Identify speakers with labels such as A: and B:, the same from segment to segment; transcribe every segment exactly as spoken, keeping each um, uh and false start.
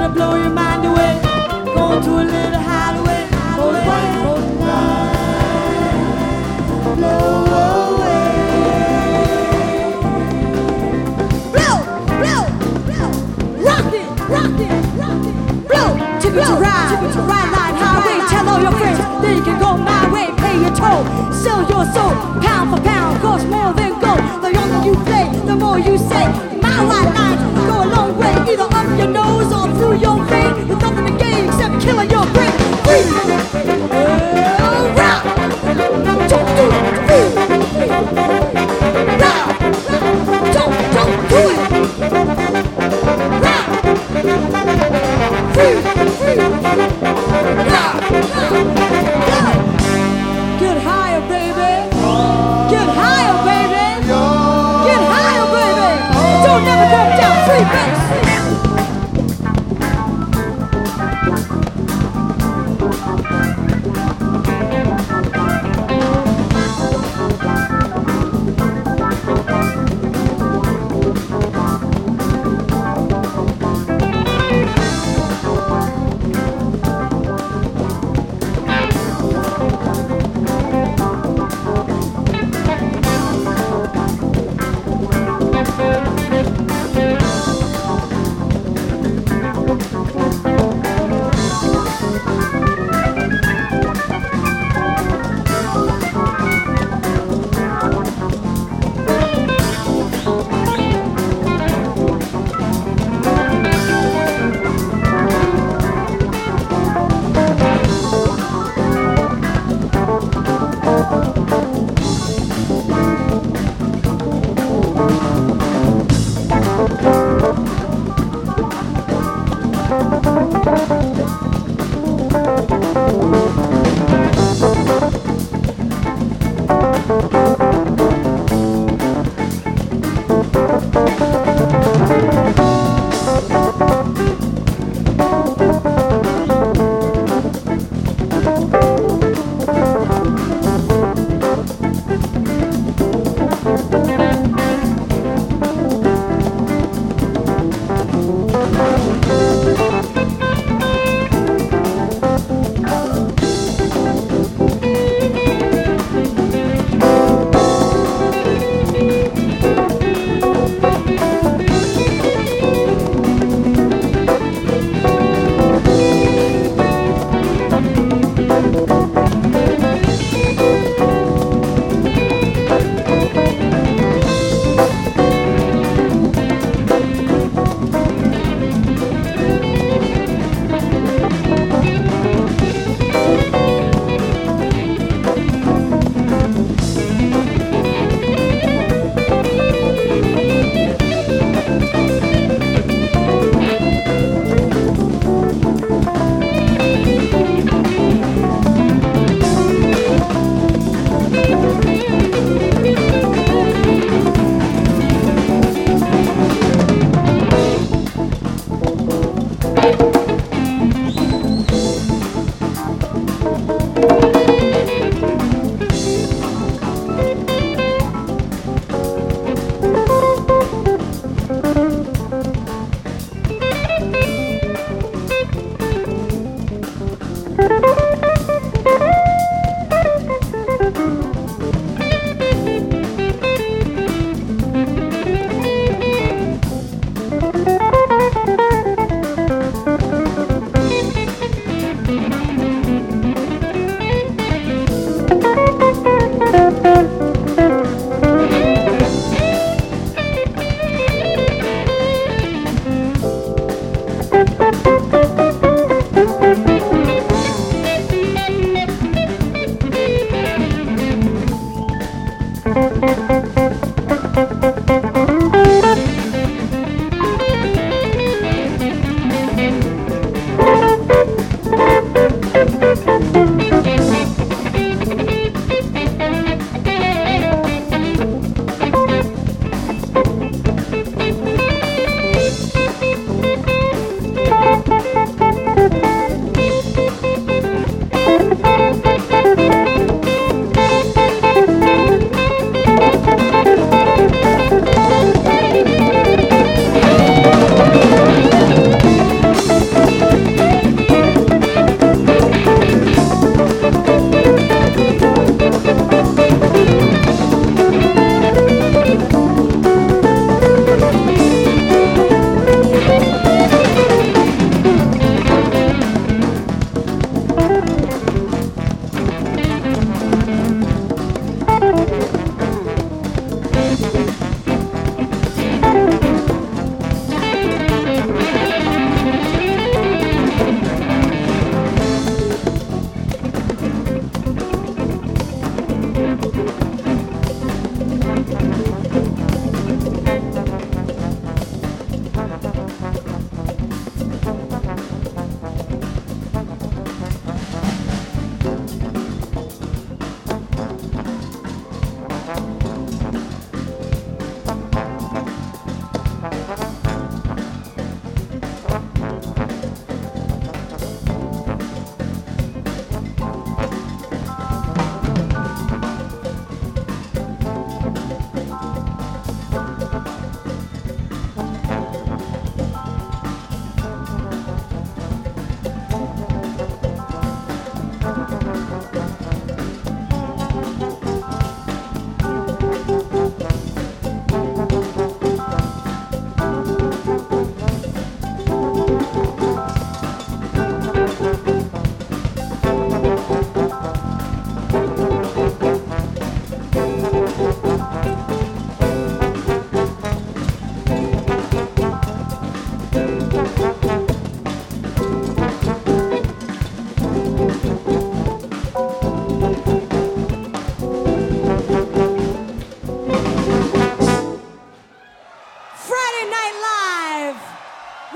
A: gonna blow your mind away. Going to a little hideaway. Hold right, hold right. Blow away. Blow, blow, blow. Rock it, rock it, rock it. Blow, ticket to ride, ticket to ride line highway. Tell all your friends that you can go my way. Pay your toll, sell your soul. Pound for pound, cost more than gold. The younger you play, the more you say. My white lines go a long way, either up your nose or through your vein. There's nothing to gain except killing your brain. Free, oh, rock, don't do it. Free, rock, don't, don't do it. Rock, free, free, rock, go. Get higher, baby. Get higher, baby. Get higher, baby. Don't never come down. Free bass.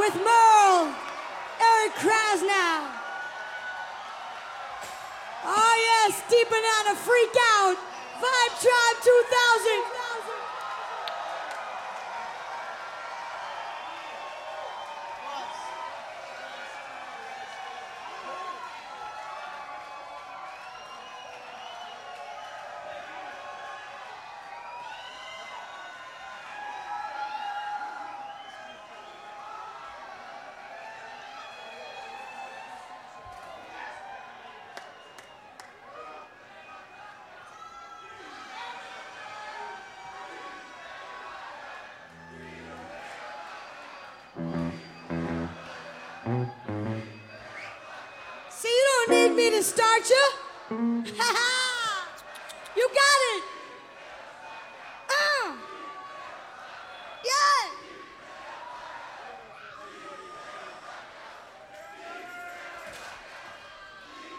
A: with Merle, Eric Krasnow. Oh yes, Deep Banana, Freak Out, Vibe Tribe two thousand. See, you don't need me to start you. You got it. Uh. Yeah.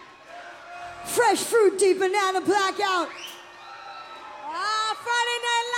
A: Fresh Fruit, Deep Banana, Blackout. Ah, Friday Night